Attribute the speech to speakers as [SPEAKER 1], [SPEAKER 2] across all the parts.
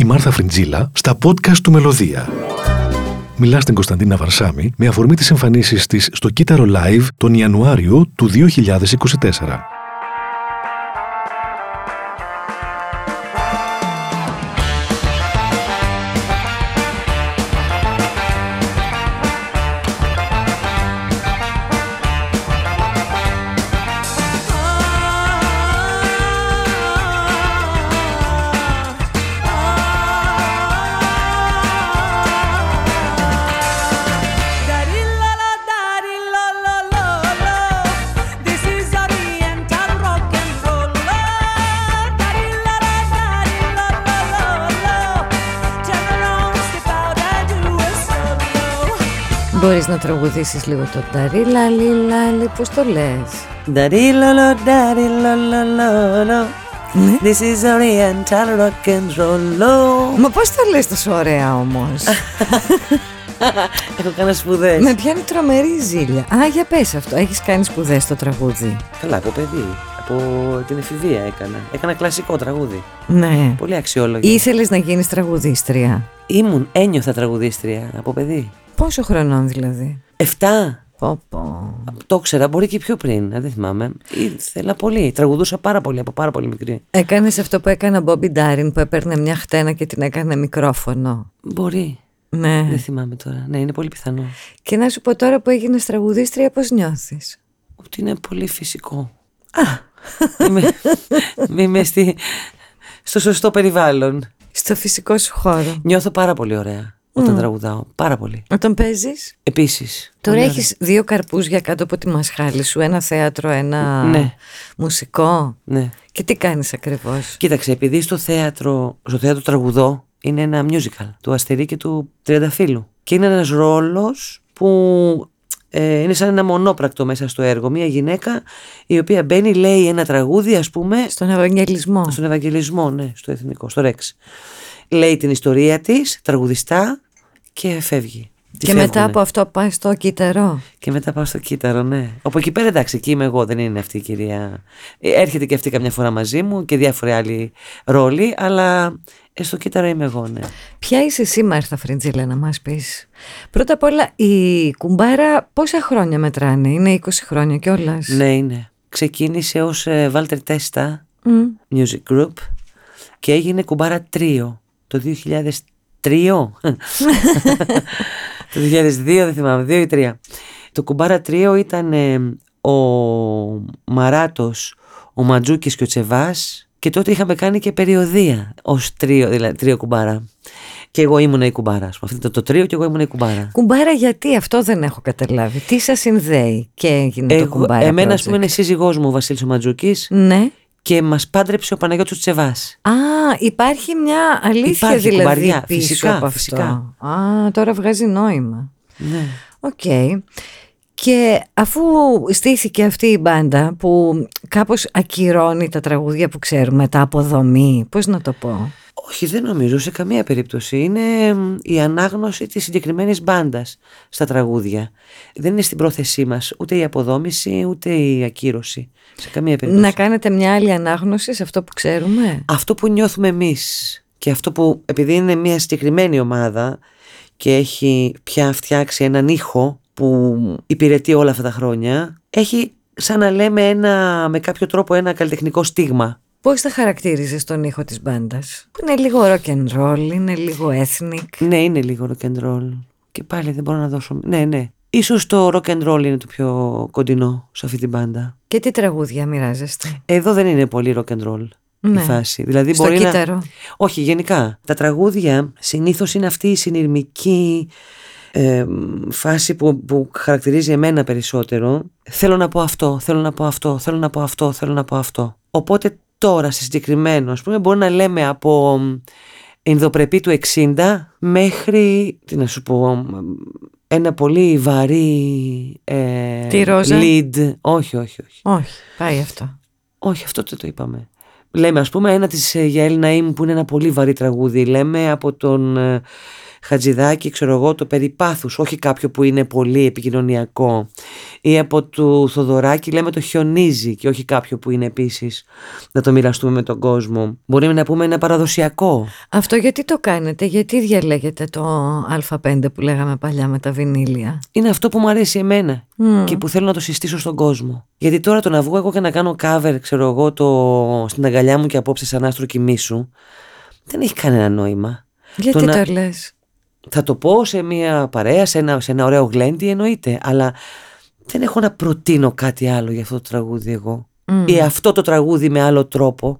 [SPEAKER 1] Μάρθα Φριντζίλα στα podcast του Μελωδία. Μιλά στην Κωνσταντίνα Βαρσάμι με αφορμή τις εμφανίσεις της στο Κύτταρο Live τον Ιανουάριο του 2024.
[SPEAKER 2] Μπορείς να τραγουδήσεις λίγο το νταρί λαλί λαλί, πώς το λες?
[SPEAKER 3] Νταρί λαλό, νταρί λαλό. This is Oriental rock and roll.
[SPEAKER 2] Μα πώς το λες τόσο ωραία όμως?
[SPEAKER 3] Έχω κάνει σπουδές.
[SPEAKER 2] Με πιάνει τρομερή ζήλια. Α, για πες αυτό, έχεις κάνει σπουδές στο τραγούδι?
[SPEAKER 3] Καλά, από παιδί. Από την εφηβεία έκανα κλασικό τραγούδι.
[SPEAKER 2] Ναι.
[SPEAKER 3] Πολύ αξιόλογο.
[SPEAKER 2] Ήθελες να γίνεις τραγουδίστρια?
[SPEAKER 3] Ένιωθα τραγουδίστρια από παιδί.
[SPEAKER 2] Πόσο χρονών δηλαδή?
[SPEAKER 3] 7.
[SPEAKER 2] Πω.
[SPEAKER 3] Το ήξερα, μπορεί και πιο πριν, δεν θυμάμαι. Ήθελα πολύ, τραγουδούσα πάρα πολύ από πάρα πολύ μικρή.
[SPEAKER 2] Έκανες αυτό που έκανε ο Μπόμπι Ντάριν, που έπαιρνε μια χτένα και την έκανε μικρόφωνο?
[SPEAKER 3] Μπορεί.
[SPEAKER 2] Ναι.
[SPEAKER 3] Δεν θυμάμαι τώρα. Ναι, είναι πολύ πιθανό.
[SPEAKER 2] Και να σου πω, τώρα που έγινες τραγουδίστρια, πώς νιώθεις?
[SPEAKER 3] Ότι είναι πολύ φυσικό.
[SPEAKER 2] Α.
[SPEAKER 3] Είμαι στο σωστό περιβάλλον.
[SPEAKER 2] Στο φυσικό σου χώρο.
[SPEAKER 3] Νιώθω πάρα πολύ ωραία όταν τραγουδάω. Πάρα πολύ.
[SPEAKER 2] Όταν παίζεις?
[SPEAKER 3] Επίσης.
[SPEAKER 2] Τώρα έχεις δύο καρπούζια κάτω από τη μασχάλη σου. Ένα θέατρο, ένα μουσικό.
[SPEAKER 3] Ναι.
[SPEAKER 2] Και τι κάνεις ακριβώς?
[SPEAKER 3] Κοίταξε, επειδή στο θέατρο τραγουδώ, είναι ένα musical του Αστερί και του Τριανταφύλου. Και είναι ένας ρόλος που είναι σαν ένα μονόπρακτο μέσα στο έργο. Μια γυναίκα η οποία μπαίνει, λέει ένα τραγούδι, ας πούμε.
[SPEAKER 2] Στον Ευαγγελισμό.
[SPEAKER 3] Στον Ευαγγελισμό, ναι, στο Εθνικό, στο Ρεξ. Λέει την ιστορία της, τραγουδιστά, και φεύγει.
[SPEAKER 2] Και μετά από αυτό πάει στο Κύτταρο.
[SPEAKER 3] Και μετά πάω στο Κύτταρο, ναι. Από εκεί πέρα, εντάξει, εκεί είμαι εγώ, δεν είναι αυτή η κυρία. Έρχεται και αυτή καμιά φορά μαζί μου και διάφοροι άλλοι ρόλοι, αλλά στο Κύτταρο είμαι εγώ, ναι.
[SPEAKER 2] Ποια είσαι εσύ, Μάρθα Φριντζίλα, να μας πεις? Πρώτα απ' όλα, η κουμπάρα πόσα χρόνια μετράνε? Είναι 20 χρόνια κιόλας?
[SPEAKER 3] Ναι, είναι. Ξεκίνησε ως Walter Testa Music Group και έγινε κουμπάρα τρίο το 2003. Το 2002, δεν θυμάμαι, 2 ή 3. Το κουμπάρα τρίο ήταν ο Μαράτος, ο Μαντζούκης και ο Τσεβάς, και τότε είχαμε κάνει και περιοδεία ως τρίο, δηλαδή τρίο κουμπάρα. Και εγώ ήμουνα η κουμπάρα. Αυτό το τρίο και εγώ ήμουνα η κουμπάρα.
[SPEAKER 2] Κουμπάρα γιατί? Αυτό δεν έχω καταλάβει. Τι σας συνδέει και έγινε το κουμπάρα?
[SPEAKER 3] Εμένα, ας πούμε, είναι σύζυγός μου ο Βασίλης ο Μαντζούκης.
[SPEAKER 2] Ναι.
[SPEAKER 3] Και μας πάντρεψε ο Παναγιώτης Τσεβάς.
[SPEAKER 2] Α, υπάρχει μια αλήθεια,
[SPEAKER 3] υπάρχει
[SPEAKER 2] δηλαδή
[SPEAKER 3] κουμπαριά,
[SPEAKER 2] πίσω
[SPEAKER 3] φυσικά,
[SPEAKER 2] από αυτό.
[SPEAKER 3] φυσικά.
[SPEAKER 2] Α, τώρα βγάζει νόημα.
[SPEAKER 3] Ναι.
[SPEAKER 2] Οκ. Και αφού στήθηκε αυτή η μπάντα που κάπως ακυρώνει τα τραγούδια που ξέρουμε, τα αποδομή, πώς να το πω?
[SPEAKER 3] Όχι, δεν νομίζω σε καμία περίπτωση. Είναι η ανάγνωση της συγκεκριμένης μπάντας στα τραγούδια. Δεν είναι στην πρόθεσή μας ούτε η αποδόμηση ούτε η ακύρωση. Σε καμία περίπτωση.
[SPEAKER 2] Να κάνετε μια άλλη ανάγνωση σε αυτό που ξέρουμε.
[SPEAKER 3] Αυτό που νιώθουμε εμείς και αυτό που, επειδή είναι μια συγκεκριμένη ομάδα και έχει πια φτιάξει έναν ήχο που υπηρετεί όλα αυτά τα χρόνια, έχει, σαν να λέμε, με κάποιο τρόπο ένα καλλιτεχνικό στίγμα.
[SPEAKER 2] Πώς θα χαρακτήριζες τον ήχο της μπάντας? Είναι λίγο rock and roll, είναι λίγο ethnic.
[SPEAKER 3] Ναι, είναι λίγο rock and roll. Και πάλι δεν μπορώ να δώσω. Ναι. Ίσως το rock and roll είναι το πιο κοντινό σε αυτή την μπάντα.
[SPEAKER 2] Και τι τραγούδια μοιράζεστε?
[SPEAKER 3] Εδώ δεν είναι πολύ rock and roll η φάση. Δηλαδή
[SPEAKER 2] στο
[SPEAKER 3] μπορεί
[SPEAKER 2] Κύτταρο.
[SPEAKER 3] Όχι, γενικά. Τα τραγούδια συνήθως είναι αυτή η συνειρμική φάση που χαρακτηρίζει εμένα περισσότερο. Θέλω να πω αυτό, θέλω να πω αυτό, θέλω να πω αυτό, θέλω να πω αυτό. Οπότε τώρα σε συγκεκριμένο, ας πούμε, μπορεί να λέμε από Ινδοπρεπή του 60 μέχρι, τι να σου πω, ένα πολύ βαρύ
[SPEAKER 2] Τη Ρόζα.
[SPEAKER 3] lead. Όχι,
[SPEAKER 2] πάει αυτό.
[SPEAKER 3] Όχι, αυτό δεν το είπαμε. Λέμε, ας πούμε, ένα της Γιαέλ Ναΐμ που είναι ένα πολύ βαρύ τραγούδι. Λέμε από τον Χατζηδάκη, ξέρω εγώ, το περί πάθους, όχι κάποιο που είναι πολύ επικοινωνιακό, ή από του Θοδωράκη λέμε το χιονίζει και όχι κάποιο που είναι επίσης να το μοιραστούμε με τον κόσμο. Μπορούμε να πούμε ένα παραδοσιακό.
[SPEAKER 2] Αυτό γιατί το κάνετε, γιατί διαλέγετε το Α5 που λέγαμε παλιά με τα βινίλια?
[SPEAKER 3] Είναι αυτό που μου αρέσει εμένα και που θέλω να το συστήσω στον κόσμο. Γιατί τώρα το να βγω εγώ και να κάνω cover, ξέρω εγώ, στην αγκαλιά μου και απόψε σαν άστρο κοιμήσου, δεν έχει κανένα νόημα.
[SPEAKER 2] Γιατί το λες?
[SPEAKER 3] Θα το πω σε μια παρέα, σε ένα ωραίο γλέντι, εννοείται, αλλά δεν έχω να προτείνω κάτι άλλο για αυτό το τραγούδι εγώ. Ή αυτό το τραγούδι με άλλο τρόπο.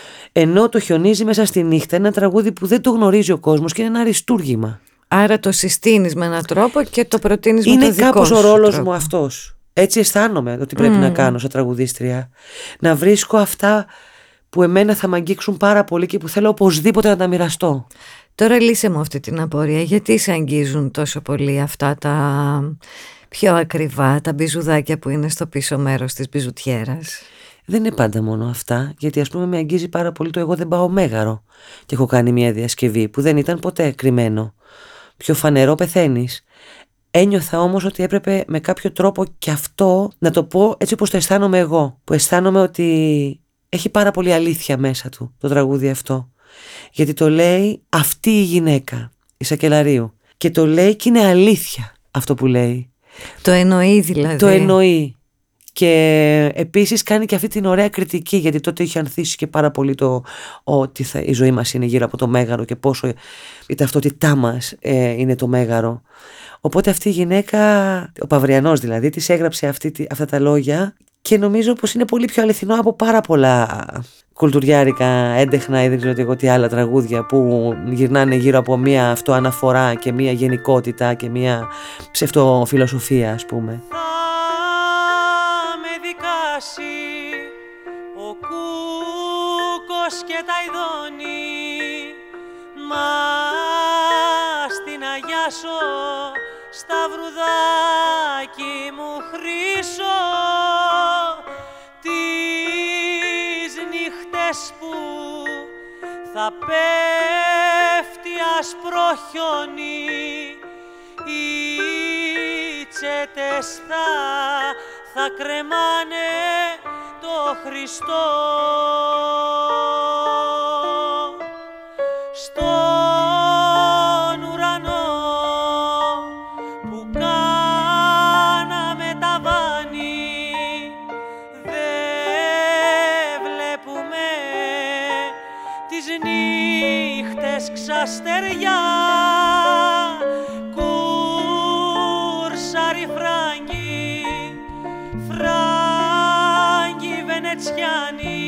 [SPEAKER 3] Ενώ το χιονίζει μέσα στη νύχτα, ένα τραγούδι που δεν το γνωρίζει ο κόσμος και είναι ένα αριστούργημα.
[SPEAKER 2] Άρα το συστήνεις με έναν τρόπο και το προτείνεις με το δικό σου.
[SPEAKER 3] Είναι κάπως ο ρόλος μου αυτός. Έτσι αισθάνομαι ότι πρέπει να κάνω σαν τραγουδίστρια. Να βρίσκω αυτά που εμένα θα μ' αγγίξουν πάρα πολύ και που θέλω οπωσδήποτε να τα μοιραστώ.
[SPEAKER 2] Τώρα λύσε μου αυτή την απορία. Γιατί σε αγγίζουν τόσο πολύ αυτά τα πιο ακριβά, τα μπιζουδάκια που είναι στο πίσω μέρος της μπιζουτιέρας?
[SPEAKER 3] Δεν είναι πάντα μόνο αυτά, γιατί ας πούμε με αγγίζει πάρα πολύ το εγώ δεν πάω μέγαρο. Και έχω κάνει μια διασκευή που δεν ήταν ποτέ κρυμμένο. Πιο φανερό πεθαίνεις. Ένιωθα όμως ότι έπρεπε με κάποιο τρόπο και αυτό να το πω έτσι όπως το αισθάνομαι εγώ. Που αισθάνομαι ότι έχει πάρα πολύ αλήθεια μέσα του το τραγούδι αυτό. Γιατί το λέει αυτή η γυναίκα, η Σακελαρίου. Και το λέει και είναι αλήθεια αυτό που λέει.
[SPEAKER 2] Το εννοεί δηλαδή.
[SPEAKER 3] Το εννοεί. Και επίσης κάνει και αυτή την ωραία κριτική, γιατί τότε είχε ανθίσει και πάρα πολύ το ότι η ζωή μας είναι γύρω από το μέγαρο και πόσο η ταυτότητά μας είναι το μέγαρο. Οπότε αυτή η γυναίκα, ο Παυριανός δηλαδή, της έγραψε αυτά τα λόγια και νομίζω πως είναι πολύ πιο αληθινό από πάρα πολλά κουλτουριάρικα έντεχνα ή δεν ξέρω εγώ τι άλλα τραγούδια που γυρνάνε γύρω από μία αυτοαναφορά και μία γενικότητα και μία ψευτοφιλοσοφία, ας πούμε.
[SPEAKER 4] Ο κούκος και τα ειδώνει, μα στην αγιάσω σταυρουδάκι μου χρυσό, τις νύχτες που θα πέφτει άσπρο χιόνι, οι τσέτες θα κρεμάνε το Χριστό. Στον ουρανό που κάναμε ταβάνι, δεν βλέπουμε τις νύχτες ξαστεριά, κούρσαρι φράγκι, φράγκι βενετσιάνοι,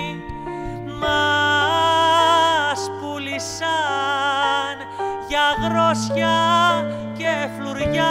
[SPEAKER 4] μας πουλήσαν για γρόσια και φλουριά.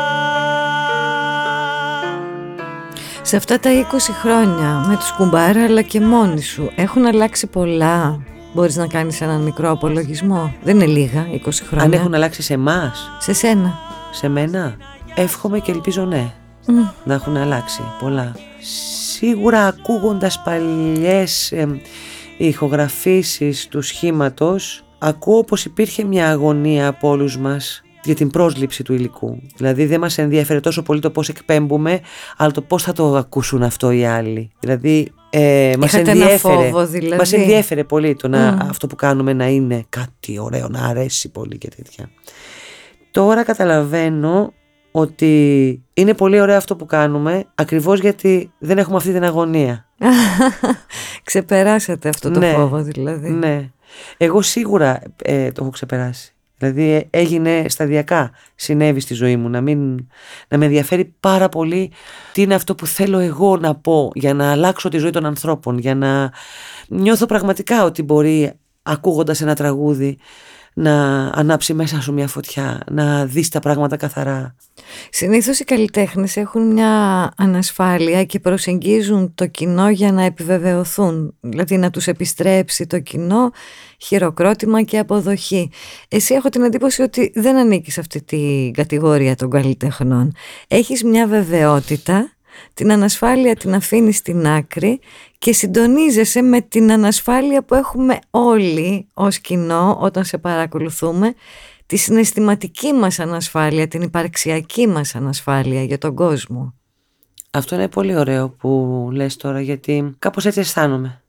[SPEAKER 2] Σε αυτά τα 20 χρόνια με τους Κουμπάρα αλλά και μόνοι σου έχουν αλλάξει πολλά? Μπορείς να κάνεις έναν μικρό απολογισμό? Δεν είναι λίγα 20 χρόνια.
[SPEAKER 3] Αν έχουν αλλάξει σε εμάς?
[SPEAKER 2] Σε σένα?
[SPEAKER 3] Σε μένα? Εύχομαι και ελπίζω ναι. Να έχουν αλλάξει πολλά. Σίγουρα ακούγοντας παλιές ηχογραφήσεις του σχήματος, ακούω πως υπήρχε μια αγωνία από όλους μας για την πρόσληψη του υλικού. Δηλαδή δεν μας ενδιαφέρει τόσο πολύ το πώς εκπέμπουμε, αλλά το πώς θα το ακούσουν αυτό οι άλλοι. Δηλαδή μας ενδιέφερε πολύ το αυτό που κάνουμε να είναι κάτι ωραίο, να αρέσει πολύ και τέτοια. Τώρα καταλαβαίνω ότι είναι πολύ ωραίο αυτό που κάνουμε, ακριβώς γιατί δεν έχουμε αυτή την αγωνία.
[SPEAKER 2] Ξεπεράσατε αυτό το φόβο δηλαδή.
[SPEAKER 3] Ναι. Εγώ σίγουρα το έχω ξεπεράσει. Δηλαδή έγινε σταδιακά, συνέβη στη ζωή μου να με ενδιαφέρει πάρα πολύ τι είναι αυτό που θέλω εγώ να πω για να αλλάξω τη ζωή των ανθρώπων, για να νιώθω πραγματικά ότι μπορεί ακούγοντας ένα τραγούδι να ανάψει μέσα σου μια φωτιά, να δεις τα πράγματα καθαρά.
[SPEAKER 2] Συνήθως οι καλλιτέχνες έχουν μια ανασφάλεια και προσεγγίζουν το κοινό για να επιβεβαιωθούν, δηλαδή να τους επιστρέψει το κοινό χειροκρότημα και αποδοχή. Εσύ έχω την εντύπωση ότι δεν ανήκεις σε αυτή την κατηγορία των καλλιτεχνών. Έχεις μια βεβαιότητα, την ανασφάλεια την αφήνεις στην άκρη και συντονίζεσαι με την ανασφάλεια που έχουμε όλοι ως κοινό όταν σε παρακολουθούμε. τη συναισθηματική μας ανασφάλεια, την υπαρξιακή μας ανασφάλεια για τον κόσμο.
[SPEAKER 3] Αυτό είναι πολύ ωραίο που λες τώρα, γιατί κάπως έτσι αισθάνομαι.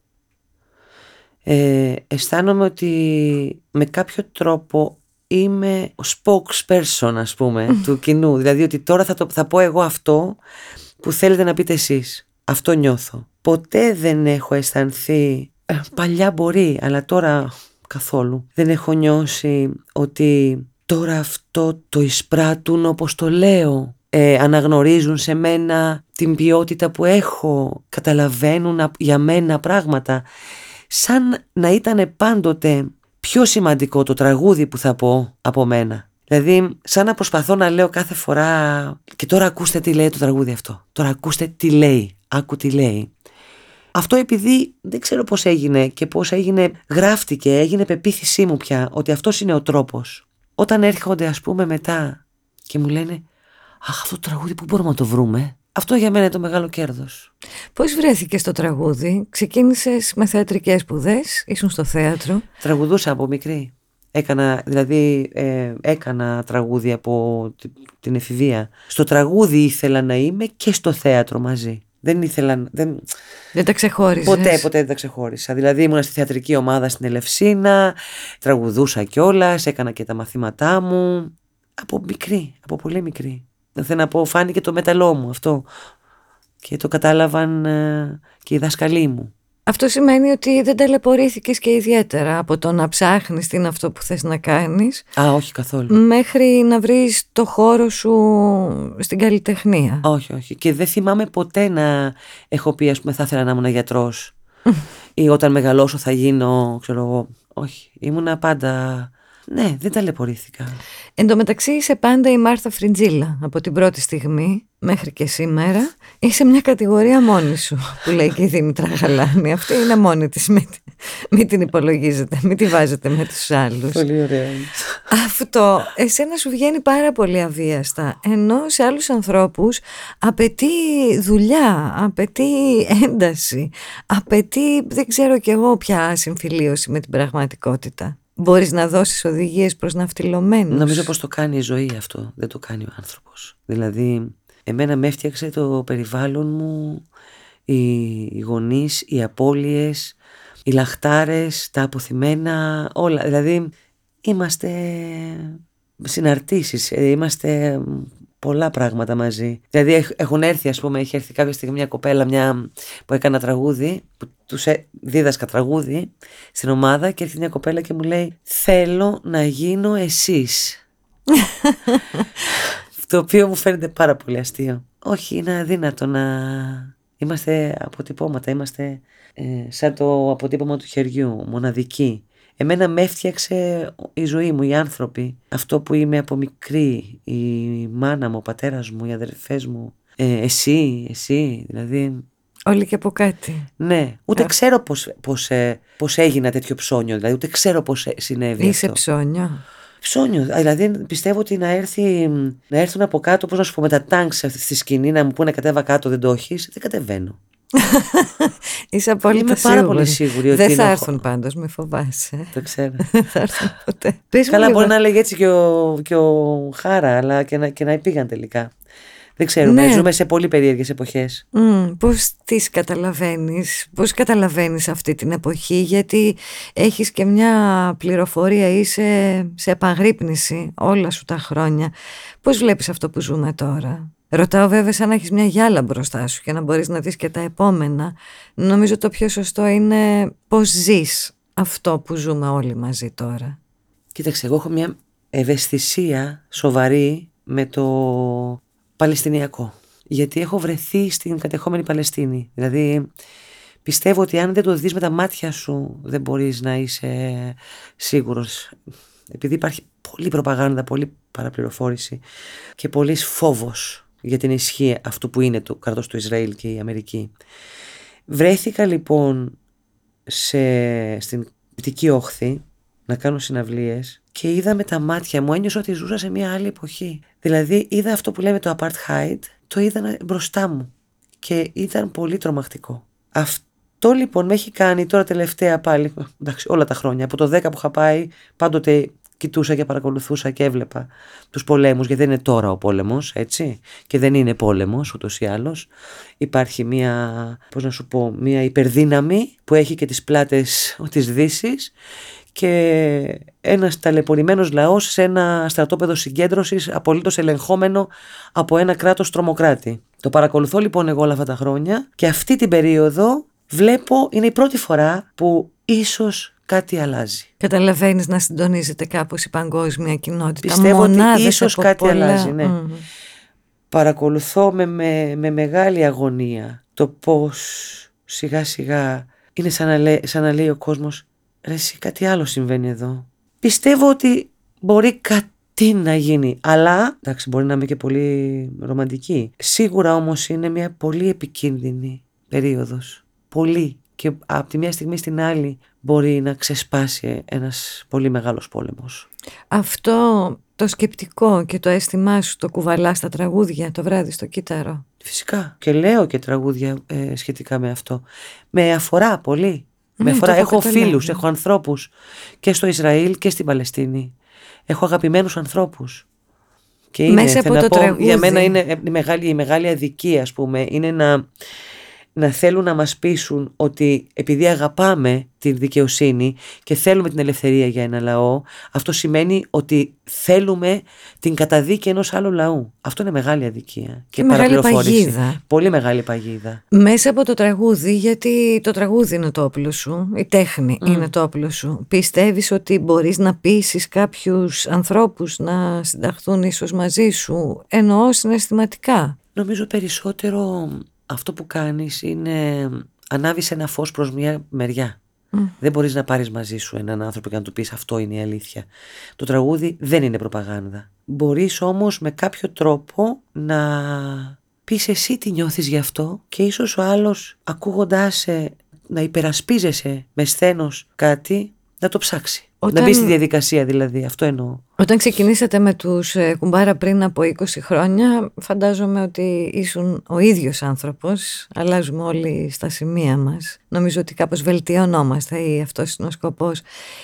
[SPEAKER 3] Αισθάνομαι ότι με κάποιο τρόπο είμαι ο spokesperson, ας πούμε, του κοινού. Δηλαδή ότι τώρα θα πω εγώ αυτό που θέλετε να πείτε εσείς. Αυτό νιώθω. Ποτέ δεν έχω αισθανθεί, παλιά μπορεί, αλλά τώρα καθόλου. Δεν έχω νιώσει ότι τώρα αυτό το εισπράττουν όπως το λέω. Αναγνωρίζουν σε μένα την ποιότητα που έχω, καταλαβαίνουν για μένα πράγματα. Σαν να ήταν πάντοτε πιο σημαντικό το τραγούδι που θα πω από μένα. Δηλαδή σαν να προσπαθώ να λέω κάθε φορά και τώρα ακούστε τι λέει το τραγούδι αυτό. Τώρα ακούστε τι λέει, άκου τι λέει. Αυτό επειδή δεν ξέρω πώς έγινε και πώς έγινε, γράφτηκε, έγινε πεποίθησή μου πια ότι αυτός είναι ο τρόπος. Όταν έρχονται ας πούμε μετά και μου λένε «Αχ, αυτό το τραγούδι που μπορούμε να το βρούμε», αυτό για μένα είναι το μεγάλο κέρδος.
[SPEAKER 2] Πώς βρέθηκες στο τραγούδι? Ξεκίνησες με θεατρικές σπουδές, ήσουν στο θέατρο?
[SPEAKER 3] Τραγουδούσα από μικρή. Έκανα τραγούδι από την εφηβεία. Στο τραγούδι ήθελα να είμαι και στο θέατρο μαζί. Δεν
[SPEAKER 2] τα ξεχώρισες?
[SPEAKER 3] Ποτέ δεν τα ξεχώρισα. Δηλαδή ήμουν στη θεατρική ομάδα στην Ελευσίνα, τραγουδούσα κιόλας, έκανα και τα μαθήματά μου. Από μικρή, από πολύ μικρή. Θέλω να πω, φάνηκε το μέταλλό μου αυτό και το κατάλαβαν και οι δάσκαλοι μου.
[SPEAKER 2] Αυτό σημαίνει ότι δεν ταλαιπωρήθηκες και ιδιαίτερα από το να ψάχνεις τι είναι αυτό που θες να κάνεις?
[SPEAKER 3] Όχι καθόλου.
[SPEAKER 2] Μέχρι να βρεις το χώρο σου στην καλλιτεχνία?
[SPEAKER 3] Όχι. Και δεν θυμάμαι ποτέ να έχω πει, ας πούμε, θα ήθελα να ήμουν γιατρός ή όταν μεγαλώσω θα γίνω, ξέρω εγώ. Όχι, ήμουνα πάντα... Ναι, δεν ταλαιπωρήθηκα.
[SPEAKER 2] Εν τω μεταξύ είσαι πάντα η Μάρθα Φριντζίλα από την πρώτη στιγμή μέχρι και σήμερα. Είσαι μια κατηγορία μόνη σου που λέει και η Δήμητρα Γαλάνη. Αυτή είναι μόνη της, μην την υπολογίζετε, μην τη βάζετε με τους άλλους.
[SPEAKER 3] Πολύ ωραία.
[SPEAKER 2] Αυτό εσένα σου βγαίνει πάρα πολύ αβίαστα, ενώ σε άλλους ανθρώπους απαιτεί δουλειά, απαιτεί ένταση, απαιτεί δεν ξέρω κι εγώ ποια συμφιλίωση με την πραγματικότητα. Μπορείς να δώσεις οδηγίες προς ναυτιλωμένους?
[SPEAKER 3] Νομίζω πως το κάνει η ζωή αυτό, δεν το κάνει ο άνθρωπος. Δηλαδή, εμένα με έφτιαξε το περιβάλλον μου, οι γονείς, οι απώλειες, οι λαχτάρες, τα αποθυμένα, όλα. Δηλαδή, είμαστε συναρτήσεις, είμαστε πολλά πράγματα μαζί. Δηλαδή, έχουν έρθει, ας πούμε, έχει έρθει κάποια στιγμή μια κοπέλα που έκανα τραγούδι, που τους δίδασκα τραγούδι στην ομάδα και έρθει μια κοπέλα και μου λέει «Θέλω να γίνω εσείς». Το οποίο μου φαίνεται πάρα πολύ αστείο. Όχι, είναι αδύνατο να... Είμαστε αποτυπώματα, είμαστε σαν το αποτύπωμα του χεριού, μοναδικοί. Εμένα με έφτιαξε η ζωή μου, οι άνθρωποι. Αυτό που είμαι από μικρή, η μάνα μου, ο πατέρας μου, οι αδερφές μου. Εσύ, δηλαδή...
[SPEAKER 2] Όλοι και από κάτι.
[SPEAKER 3] Ναι, ούτε ξέρω πώς έγινα τέτοιο ψώνιο, δηλαδή ούτε ξέρω πώς συνέβη.
[SPEAKER 2] Είσαι
[SPEAKER 3] αυτό.
[SPEAKER 2] Ψώνιο,
[SPEAKER 3] δηλαδή πιστεύω ότι να έρθουν από κάτω, πώς να σου πω, με τα τάγκς στη σκηνή να μου πούνε κατέβα κάτω, δεν το έχεις, δεν κατεβαίνω.
[SPEAKER 2] Είσαι απόλυτα
[SPEAKER 3] σίγουρη. Είμαι πάρα πολύ σίγουρη ότι
[SPEAKER 2] δεν θα έρθουν πάντως, με φοβάσαι.
[SPEAKER 3] Το ξέρω.
[SPEAKER 2] Δεν θα έρθουν ποτέ.
[SPEAKER 3] Καλά, μπορεί να έλεγε έτσι και ο Χάρα, αλλά και να πήγαν τελικά. Δεν ξέρουμε, ναι. Ζούμε σε πολύ περίεργες εποχές.
[SPEAKER 2] Πώς τις πώς καταλαβαίνεις αυτή την εποχή, γιατί έχεις και μια πληροφορία, είσαι σε επαγρύπνηση όλα σου τα χρόνια. Πώς βλέπεις αυτό που ζούμε τώρα? Ρωτάω βέβαια σαν να έχεις μια γυάλα μπροστά σου και να μπορείς να δεις και τα επόμενα. Νομίζω το πιο σωστό είναι πώς ζεις αυτό που ζούμε όλοι μαζί τώρα.
[SPEAKER 3] Κοίταξε, εγώ έχω μια ευαισθησία σοβαρή με το Παλαιστινιακό. Γιατί έχω βρεθεί στην κατεχόμενη Παλαιστίνη. Δηλαδή πιστεύω ότι αν δεν το δεις με τα μάτια σου δεν μπορείς να είσαι σίγουρος. Επειδή υπάρχει πολλή προπαγάνδα, πολλή παραπληροφόρηση και πολύς φόβος για την ισχύ αυτού που είναι το κράτος του Ισραήλ και η Αμερική. Βρέθηκα λοιπόν στην Δυτική Όχθη να κάνω συναυλίες και είδα με τα μάτια μου, ένιωσα ότι ζούσα σε μια άλλη εποχή. Δηλαδή είδα αυτό που λέμε το apartheid, το είδα μπροστά μου και ήταν πολύ τρομακτικό. Αυτό λοιπόν με έχει κάνει τώρα τελευταία πάλι, εντάξει, όλα τα χρόνια, από το 10 που είχα πάει, πάντοτε κοιτούσα και παρακολουθούσα και έβλεπα τους πολέμους, γιατί δεν είναι τώρα ο πόλεμος, έτσι, και δεν είναι πόλεμος ούτως ή άλλως. Υπάρχει μια υπερδύναμη που έχει και τις πλάτες της Δύσης και ένας ταλαιπωρημένος λαός σε ένα στρατόπεδο συγκέντρωσης απολύτως ελεγχόμενο από ένα κράτος τρομοκράτη. Το παρακολουθώ λοιπόν εγώ όλα αυτά τα χρόνια και αυτή την περίοδο βλέπω, είναι η πρώτη φορά που ίσως κάτι αλλάζει.
[SPEAKER 2] Καταλαβαίνεις να συντονίζεται κάπως η παγκόσμια κοινότητα.
[SPEAKER 3] Πιστεύω ότι ίσως κάτι αλλάζει, ναι. Παρακολουθώ με μεγάλη αγωνία το πώς σιγά σιγά είναι σαν να λέει ο κόσμος, ρε εσύ, κάτι άλλο συμβαίνει εδώ. Πιστεύω ότι μπορεί κάτι να γίνει, αλλά εντάξει, μπορεί να είμαι και πολύ ρομαντική. Σίγουρα όμως είναι μια πολύ επικίνδυνη περίοδος. Πολύ. Και από τη μια στιγμή στην άλλη μπορεί να ξεσπάσει ένας πολύ μεγάλος πόλεμος.
[SPEAKER 2] Αυτό το σκεπτικό και το αίσθημά σου το κουβαλά στα τραγούδια το βράδυ στο κύτταρο?
[SPEAKER 3] Φυσικά. Και λέω και τραγούδια σχετικά με αυτό. Με αφορά πολύ. Με αφορά. Έχω φίλους, έχω ανθρώπους και στο Ισραήλ και στην Παλαιστίνη. Έχω αγαπημένους ανθρώπους. Και είναι,
[SPEAKER 2] μέσα από το τραγούδι.
[SPEAKER 3] Για μένα είναι η μεγάλη αδικία, ας πούμε, είναι να θέλουν να μας πείσουν ότι επειδή αγαπάμε τη δικαιοσύνη και θέλουμε την ελευθερία για ένα λαό, αυτό σημαίνει ότι θέλουμε την καταδίκη ενός άλλου λαού. Αυτό είναι μεγάλη αδικία και
[SPEAKER 2] μεγάλη παγίδα.
[SPEAKER 3] Πολύ μεγάλη παγίδα.
[SPEAKER 2] Μέσα από το τραγούδι, γιατί το τραγούδι είναι το όπλο σου, η τέχνη είναι το όπλο σου. Πιστεύεις ότι μπορείς να πείσεις κάποιους ανθρώπους να συνταχθούν ίσως μαζί σου, εννοώ συναισθηματικά?
[SPEAKER 3] Νομίζω περισσότερο αυτό που κάνεις είναι ανάβεις ένα φως προς μια μεριά. Δεν μπορείς να πάρεις μαζί σου έναν άνθρωπο και να του πεις αυτό είναι η αλήθεια. Το τραγούδι δεν είναι προπαγάνδα. Μπορείς όμως με κάποιο τρόπο να πεις εσύ τι νιώθεις γι' αυτό και ίσως ο άλλος ακούγοντάς να υπερασπίζεσαι με σθένος κάτι να το ψάξει. Να μπει στη διαδικασία δηλαδή, αυτό εννοώ.
[SPEAKER 2] Όταν ξεκινήσατε με τους Κουμπάρα πριν από 20 χρόνια, φαντάζομαι ότι ήσουν ο ίδιος άνθρωπος. Αλλάζουμε όλοι στα σημεία μας. Νομίζω ότι κάπως βελτιωνόμαστε ή αυτός είναι ο σκοπός.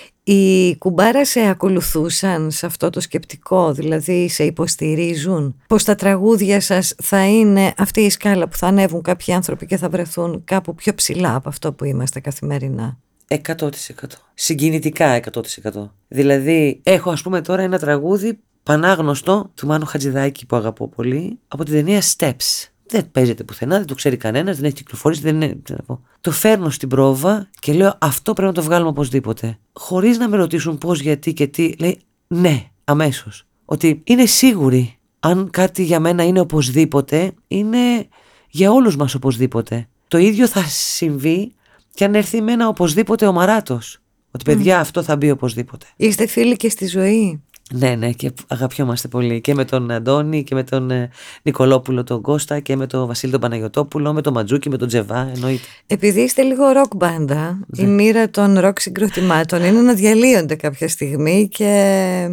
[SPEAKER 2] Οι Κουμπάρα σε ακολουθούσαν σε αυτό το σκεπτικό, δηλαδή σε υποστηρίζουν πως τα τραγούδια σας θα είναι αυτή η σκάλα που θα ανέβουν κάποιοι άνθρωποι και θα βρεθούν κάπου πιο ψηλά από αυτό που είμαστε καθημερινά?
[SPEAKER 3] 100%. Συγκινητικά 100%. Δηλαδή έχω ας πούμε τώρα ένα τραγούδι πανάγνωστο του Μάνου Χατζηδάκη που αγαπώ πολύ, από την ταινία Steps. Δεν παίζεται πουθενά, δεν το ξέρει κανένας, δεν έχει κυκλοφορήσει, δεν είναι. Το φέρνω στην πρόβα και λέω αυτό πρέπει να το βγάλουμε οπωσδήποτε. Χωρίς να με ρωτήσουν πώς, γιατί και τι, λέει ναι, αμέσως. Ότι είναι σίγουροι, αν κάτι για μένα είναι οπωσδήποτε, είναι για όλους μας οπωσδήποτε. Το ίδιο θα συμβεί και αν έρθει με ένα οπωσδήποτε ο Μαράτος. Ότι παιδιά αυτό θα μπει οπωσδήποτε.
[SPEAKER 2] Είστε φίλοι και στη ζωή?
[SPEAKER 3] Ναι, και αγαπιόμαστε πολύ. Και με τον Αντώνη και με τον Νικολόπουλο τον Κώστα και με τον Βασίλη τον Παναγιωτόπουλο, με τον Ματζούκι, με τον Τζεβά, εννοείται.
[SPEAKER 2] Επειδή είστε λίγο ροκ μπάντα, η μοίρα των ροκ συγκροτημάτων είναι να διαλύονται κάποια στιγμή και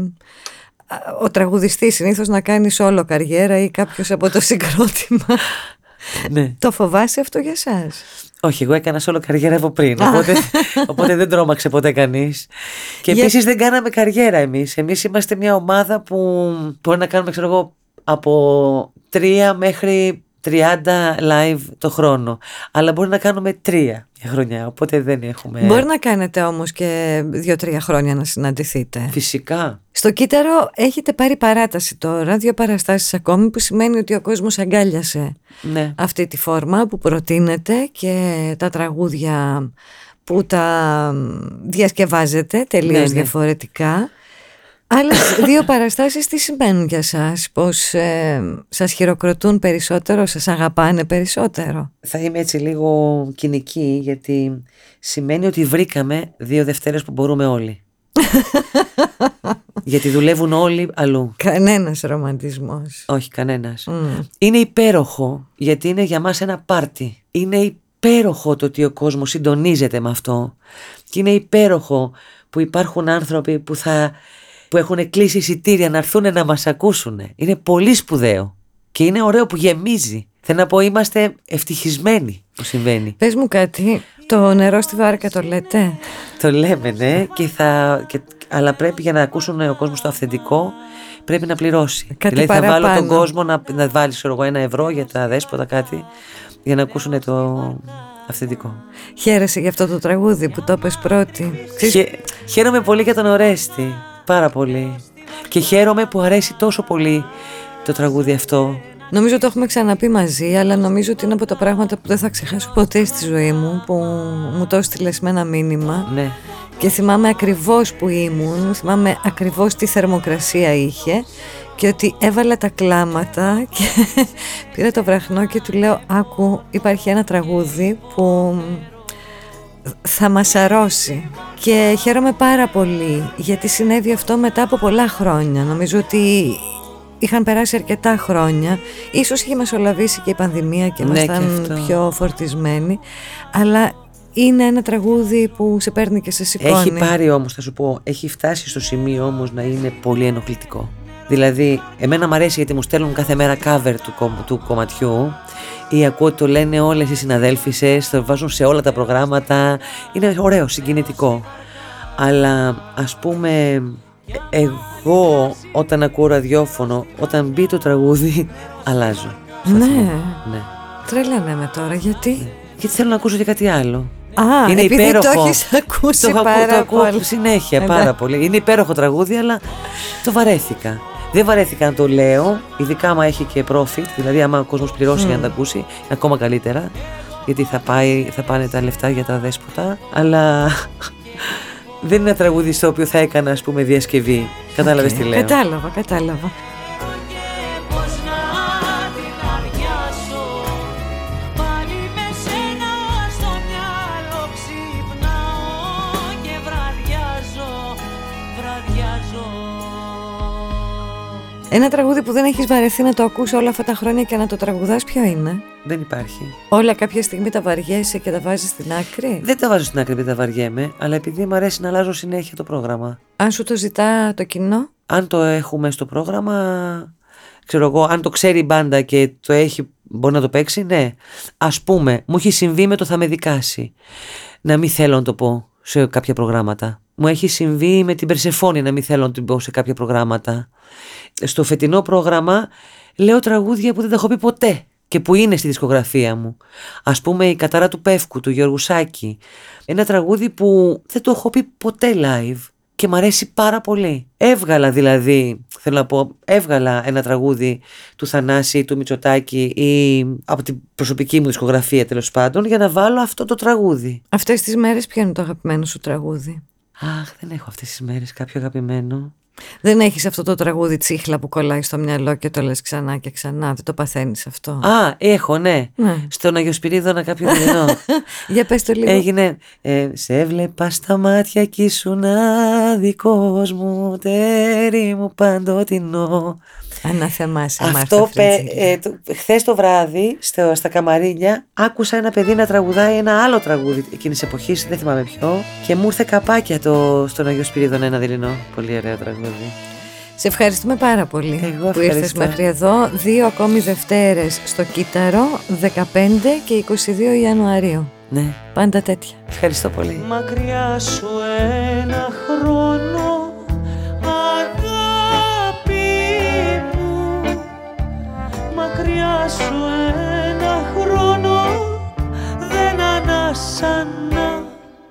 [SPEAKER 2] ο τραγουδιστής συνήθως να κάνει solo καριέρα ή κάποιος από το συγκρότημα.
[SPEAKER 3] Ναι.
[SPEAKER 2] Το φοβάσαι αυτό για εσάς?
[SPEAKER 3] Όχι, εγώ έκανα όλο καριέρα από πριν. Οπότε δεν τρόμαξε ποτέ κανείς. Και επίσης δεν κάναμε καριέρα εμείς. Εμείς είμαστε μια ομάδα που μπορεί να κάνουμε, ξέρω εγώ, από 3 μέχρι 30 live το χρόνο. Αλλά μπορεί να κάνουμε 3 για χρονιά. Οπότε δεν έχουμε.
[SPEAKER 2] Μπορεί να κάνετε όμως και 2-3 χρόνια να συναντηθείτε.
[SPEAKER 3] Φυσικά.
[SPEAKER 2] Στο κύτταρο έχετε πάρει παράταση τώρα, 2 παραστάσεις ακόμη, που σημαίνει ότι ο κόσμος αγκάλιασε αυτή τη φόρμα που προτείνεται και τα τραγούδια που τα διασκευάζετε τελείως διαφορετικά. Άλλες 2 παραστάσεις τι σημαίνουν για σας? Πως σας χειροκροτούν περισσότερο, σας αγαπάνε περισσότερο?
[SPEAKER 3] Θα είμαι έτσι λίγο κοινική, γιατί σημαίνει ότι βρήκαμε 2 Δευτέρες που μπορούμε όλοι. Γιατί δουλεύουν όλοι αλλού.
[SPEAKER 2] Κανένας ρομαντισμός.
[SPEAKER 3] Όχι, κανένας. Είναι υπέροχο, γιατί είναι για μας ένα πάρτι. Είναι υπέροχο το ότι ο κόσμος συντονίζεται με αυτό. Και είναι υπέροχο που υπάρχουν άνθρωποι που έχουν κλείσει εισιτήρια να έρθουν να μας ακούσουν. Είναι πολύ σπουδαίο. Και είναι ωραίο που γεμίζει. Θέλω να πω, είμαστε ευτυχισμένοι που συμβαίνει.
[SPEAKER 2] Πες μου κάτι, Το νερό στη βάρκα το λέτε?
[SPEAKER 3] Το λέμε, ναι, αλλά πρέπει, για να ακούσουν ο κόσμος το αυθεντικό, πρέπει να πληρώσει.
[SPEAKER 2] Κάτι
[SPEAKER 3] δηλαδή
[SPEAKER 2] παραπάνω.
[SPEAKER 3] θα βάλω τον κόσμο να βάλει €1 για τα δέσποτα κάτι, για να ακούσουν το αυθεντικό.
[SPEAKER 2] Χαίρεσαι για αυτό το τραγούδι που το είπες πρώτη?
[SPEAKER 3] Χαίρομαι πολύ για τον Ορέστη, πάρα πολύ. Και χαίρομαι που αρέσει τόσο πολύ το τραγούδι αυτό.
[SPEAKER 2] Νομίζω το έχουμε ξαναπεί μαζί, αλλά νομίζω ότι είναι από τα πράγματα που δεν θα ξεχάσω ποτέ στη ζωή μου, που μου το έστειλες με ένα μήνυμα.
[SPEAKER 3] Ναι.
[SPEAKER 2] Και θυμάμαι ακριβώς που ήμουν, θυμάμαι ακριβώς τι θερμοκρασία είχε και ότι έβαλα τα κλάματα και πήρα το βραχνό και του λέω «Άκου, υπάρχει ένα τραγούδι που θα μας αρρώσει». Και χαίρομαι πάρα πολύ γιατί συνέβη αυτό μετά από πολλά χρόνια. Νομίζω ότι είχαν περάσει αρκετά χρόνια. Ίσως είχε μεσολαβήσει και η πανδημία και ήμασταν πιο φορτισμένοι. Αλλά είναι ένα τραγούδι που σε παίρνει και σε σηκώνει.
[SPEAKER 3] Έχει πάρει όμως, θα σου πω, έχει φτάσει στο σημείο όμως να είναι πολύ ενοχλητικό. Δηλαδή, εμένα μου αρέσει γιατί μου στέλνουν κάθε μέρα cover του κομματιού ή ακούω ότι το λένε όλες οι συναδέλφισες, το βάζουν σε όλα τα προγράμματα. Είναι ωραίο, συγκινητικό. Αλλά ας πούμε, εγώ όταν ακούω ραδιόφωνο, όταν μπει το τραγούδι, αλλάζω.
[SPEAKER 2] Ναι.
[SPEAKER 3] Ναι.
[SPEAKER 2] Τρέλανε με τώρα, γιατί?
[SPEAKER 3] Γιατί θέλω να ακούσω και κάτι άλλο.
[SPEAKER 2] Είναι επειδή
[SPEAKER 3] υπέροχο.
[SPEAKER 2] το έχεις ακούσει
[SPEAKER 3] το
[SPEAKER 2] πάρα πολύ.
[SPEAKER 3] Συνέχεια, πάρα πολύ. Είναι υπέροχο τραγούδι, αλλά το βαρέθηκα. Δεν βαρέθηκα να το λέω, ειδικά άμα έχει και profit, δηλαδή άμα ο κόσμος πληρώσει για να τα ακούσει, ακόμα καλύτερα, γιατί θα πάνε τα λεφτά για τα δέσποτα, αλλά δεν είναι ένα τραγούδι στο οποίο θα έκανα, ας πούμε, διασκευή. Κατάλαβες τι λέω?
[SPEAKER 2] Κατάλαβα. Ένα τραγούδι που δεν έχεις βαρεθεί να το ακούσει όλα αυτά τα χρόνια και να το τραγουδάς, ποιο είναι?
[SPEAKER 3] Δεν υπάρχει.
[SPEAKER 2] Όλα κάποια στιγμή τα βαριέσαι και τα βάζεις στην άκρη?
[SPEAKER 3] Δεν τα βάζω στην άκρη επειδή τα βαριέμαι, αλλά επειδή μου αρέσει να αλλάζω συνέχεια το πρόγραμμα.
[SPEAKER 2] Αν σου το ζητά το κοινό?
[SPEAKER 3] Αν το έχουμε στο πρόγραμμα, ξέρω εγώ, αν το ξέρει η μπάντα και το έχει, μπορεί να το παίξει, ναι. Ας πούμε, μου έχει συμβεί με το «Θα με δικάσει» να μην θέλω να το πω σε κάποια προγράμματα. Μου έχει συμβεί με την Περσεφόνη να μην θέλω να την πω σε κάποια προγράμματα. Στο φετινό πρόγραμμα λέω τραγούδια που δεν τα έχω πει ποτέ και που είναι στη δισκογραφία μου. Ας πούμε η Κατάρα του Πεύκου, του Γιώργου Σάκη. Ένα τραγούδι που δεν το έχω πει ποτέ live και μ' αρέσει πάρα πολύ. Έβγαλα δηλαδή, θέλω να πω, ένα τραγούδι του Θανάση, του Μητσοτάκη ή από την προσωπική μου δισκογραφία τέλος πάντων για να βάλω αυτό το τραγούδι.
[SPEAKER 2] Αυτές τις μέρες ποιο είναι το αγαπημένο σου τραγούδι?
[SPEAKER 3] Αχ, δεν έχω αυτές τις μέρες κάποιο αγαπημένο.
[SPEAKER 2] Δεν έχεις αυτό το τραγούδι τσίχλα που κολλάει στο μυαλό και το λες ξανά και ξανά? Δεν το παθαίνεις αυτό?
[SPEAKER 3] Α, έχω, ναι. Στον Αγιο Σπυρίδωνα κάποιο δεινό.
[SPEAKER 2] Για πες το λίγο.
[SPEAKER 3] Έγινε «Σε έβλεπα στα μάτια κι ήσουν άδικος μου, τέρι μου παντοτινό».
[SPEAKER 2] Αναθεμάσαι.
[SPEAKER 3] Αυτό χθες το βράδυ στα καμαρίνια άκουσα ένα παιδί να τραγουδάει ένα άλλο τραγούδι εκείνης εποχής, δεν θυμάμαι ποιο, και μου ήρθε καπάκια στον Αγιο Σπυρίδωνα ένα δειλινό. Πολύ ωραίο τραγούδι.
[SPEAKER 2] Σε ευχαριστούμε πάρα πολύ που ήρθες μέχρι εδώ. 2 ακόμη Δευτέρες στο Κύτταρο, 15 και 22 Ιανουαρίου.
[SPEAKER 3] Ναι.
[SPEAKER 2] Πάντα τέτοια.
[SPEAKER 3] Ευχαριστώ πολύ.
[SPEAKER 4] Μακριά σου ένα χρόνο, αγάπη μου. Μακριά σου ένα χρόνο, δεν ανάσανα.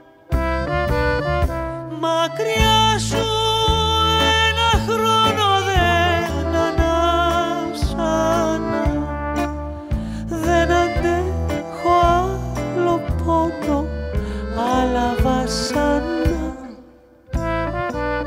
[SPEAKER 4] Μακριά σου ένα χρόνο, δεν ανάσανα. Δεν αντέχω άλλο πόνο, άλλα βασάνα.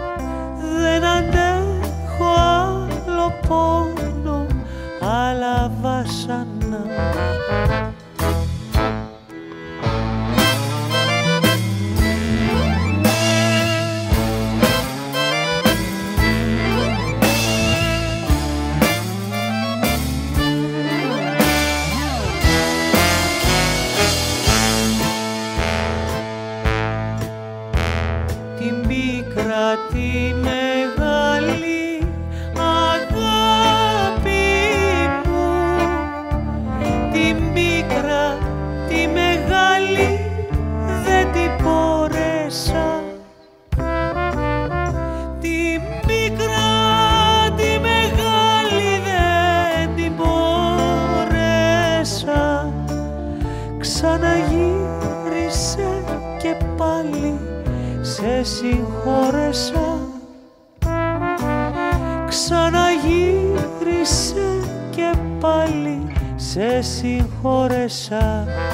[SPEAKER 4] ξαναγύρισε και πάλι σε συγχώρεσα.